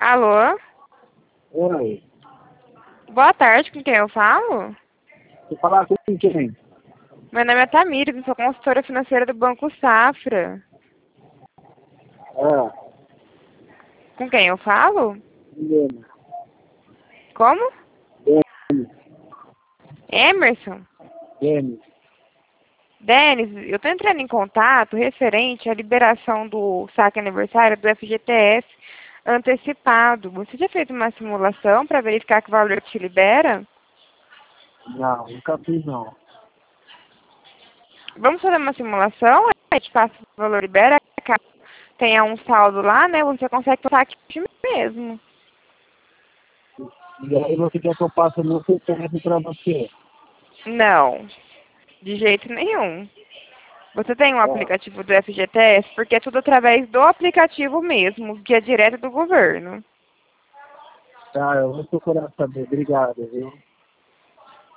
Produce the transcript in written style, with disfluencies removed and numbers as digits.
Alô? Oi. Boa tarde, com quem eu falo? Você falar com quem? Meu nome é Tamires, eu sou consultora financeira do Banco Safra. Ah, Com quem eu falo? Helena. Como? Denis. Emerson? Denis. Denis, eu tô entrando em contato referente à liberação do saque aniversário do FGTS antecipado. Você já fez uma simulação para verificar que valor te libera? Não, nunca fiz não. Vamos fazer uma simulação, a gente passa o valor libera, caso tenha um saldo lá, né? Você consegue passar aqui mesmo. E aí você quer que eu passe o meu CPF pra você? Não, de jeito nenhum. Você tem um Ah, aplicativo do FGTS? Porque é tudo através do aplicativo mesmo, que é direto do governo. tá, eu vou procurar saber. Obrigado, viu?